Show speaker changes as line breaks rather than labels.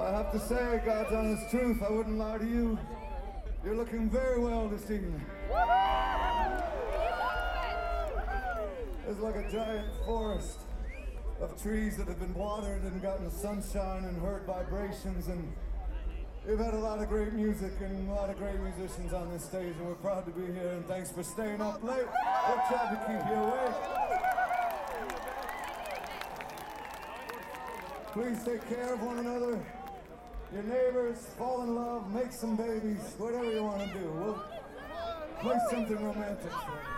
I have to say, God's honest truth, I wouldn't lie to you. You're looking very well this evening. It's like a giant forest of trees that have been watered and gotten sunshine and heard vibrations, and we've had a lot of great music and a lot of great musicians on this stage, and we're proud to be here, and thanks for staying up late. We'll try to keep you awake. Please take care of one another, your neighbors, fall in love, make some babies, whatever you want to do. We'll play something romantic for you.